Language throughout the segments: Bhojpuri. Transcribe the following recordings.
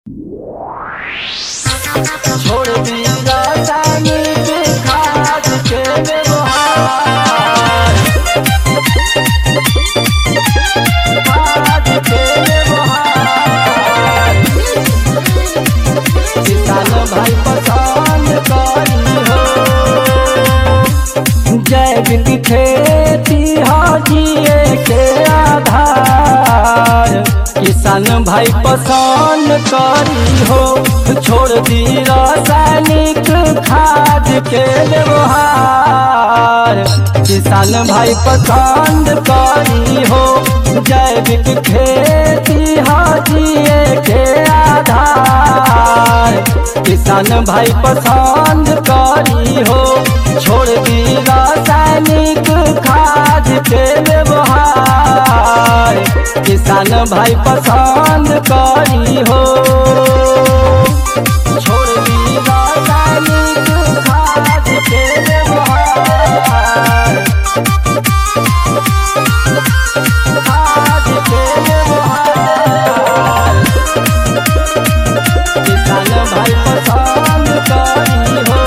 छोड़ दी रासायनिक खाद के व्यवहार, खाद के व्यवहार। किसान भाई पसंद करी हो, जैविक खेती हो जिए के आधार। किसान भाई पसंद करी हो, छोड़ दी रासायनिक खाद के व्यवहार। किसान भाई पसंद करी हो, जैविक खेती हो जिए के आधार। किसान भाई पसंद करी हो, छोड़ दी रासायनिक खाद के व्यवहार। किसान भाई पसंद करी हो, छोड़ दी रासायनिक खाद के व्यवहार, खाद के व्यवहार। किसान भाई पसंद करी हो,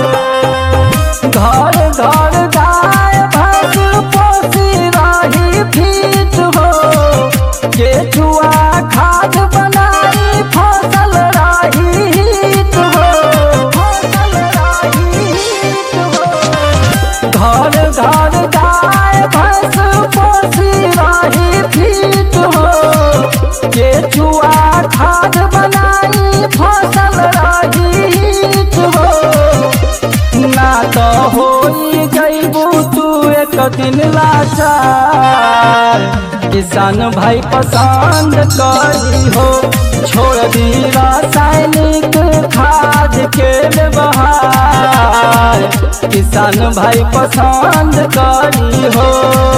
घर घर गाय भैंस पोसी रही फीट हो। केचुआ खाद बनाई फसल रही हिट हो, फसल रही हिट हो। घर घर गाय भैंस पोसी रही फीट हो। केचुआ खाद बनाई फसल रही हिट हो। ना तो हो जैबू तू एक दिन लाचार। किसान भाई पसंद करी हो, छोड़ दी रासायनिक खाद के व्यवहार। किसान भाई पसंद करी हो,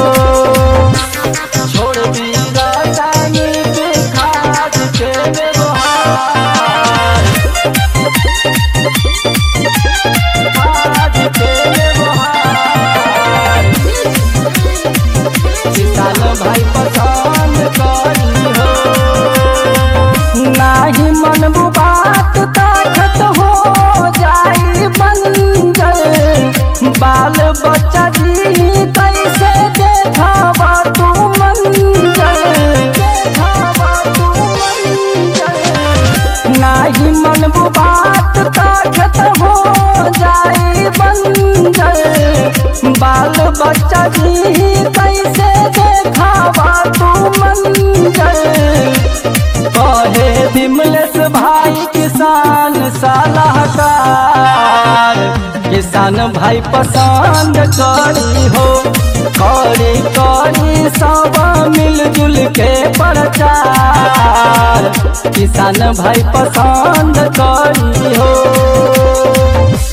छोड़ दी रासायनिक खाद के व्यवहार, खाद के व्यवहार। किसान भाई पसंद करी हो, नाही मन बात ताकत हो जाई बंजर। बाल बच्चा जी कैसे देखावा तू मंजर, देखावा तू मंजर। नाही मन बात ताकत हो जाई बंजर। बाल बच्चा जी कैसे देखावा तू मंजर। कहे विमलेश भाई किसान सलाहकार। किसान भाई पसंद करी हो, करी करी सब मिलजुल के प्रचार। किसान भाई पसंद करी हो।